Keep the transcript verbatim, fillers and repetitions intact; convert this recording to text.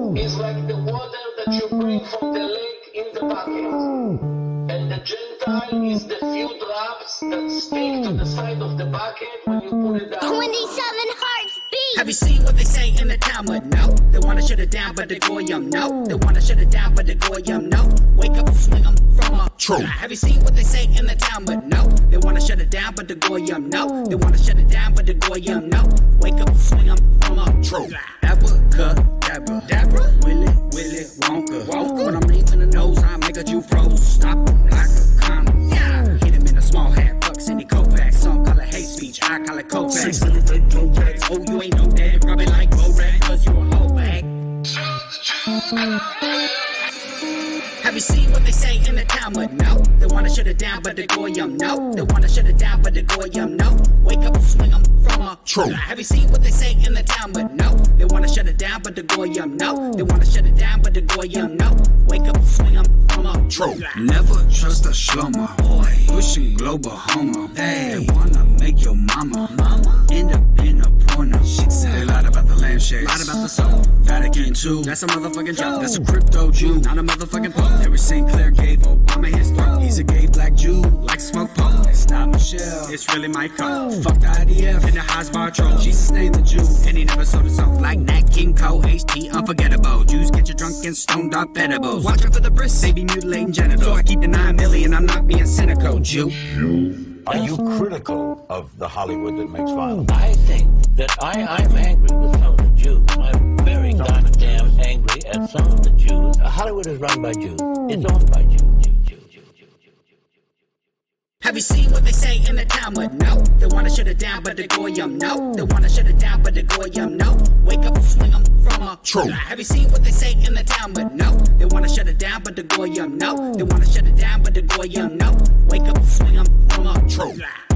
is like the water that you bring from the lake in the bucket. And the Gentile is the few drops that stick to the side of the bucket when you put it down. twenty-seven hearts beat! Have you seen what they say in the Talmud? No. They wanna shut it down, but the Goyim no. They wanna shut it down, but the Goyim no. Wake up and swing 'em from a true. Have you seen what they say in the Talmud? No. They wanna shut it down, but the Goyim no. They wanna shut it down, but the Goyim no. Wake up and swing 'em from a true. Abracadabra, Dabra, Willy, Willy, Wonka, Wonka. When I'm leaving the nose, I make a Jew froze. Stop 'em like a condom. Yeah. Hit him in a small hat, bucks in the Kovacs. Some call it hate speech, I call it Kovacs. Six seven fake Kovacs. Oh, you ain't know that. Probably like Borat, cause you a whole bag. Have you seen what they say in the Talmud? No. They wanna shut it down, but the Goyim no. They wanna shut it down, but the Goyim no. Wake up and swing 'em from a true. Have you seen what they say in the Talmud? No. They wanna shut it down, but the Goyim no. They wanna shut it down, but the Goyim no. Wake up and swing 'em from a true. Never trust a schlummer, boy. Pushing global homo. They wanna make your mama, mama end up in a porno. They lied about the lampshade, lied about the soul. Vatican two, that's a motherfucking joke. That's a crypto Jew, not a motherfucking pope. Every Saint Clair gave Obama his throat. He's a gay black Jew, like smoke pole. It's not Michelle, it's really Michael. Fuck the I D F and the Hasbar troll. Jesus named the Jew, and he never sold his soul. Like Nat King Cole, H T unforgettable. Jews get you drunk and stoned off edibles. Watch out for the brisk, they be mutilating genitals. So I keep the nine million, I'm not being cynical, Jew. Are you critical of the Hollywood that makes violence? I think that I, I'm angry with some of the Jews. I'm very goddamn angry at some of the Jews. Uh, Hollywood is run by Jews. It's owned by Jews. Jews, Jews, Jews, Jews, Jews, Jews. Have you seen what they say in the Talmud? No. They wanna shut it down, but the Goyim no. They wanna shut it down, but the Goyim no. Wake up and swing 'em from a true. Have you seen what they say in the Talmud? No. They wanna shut it down, but the Goyim no. They wanna shut it down, but the Goyim no. Wake up and swing 'em from a true.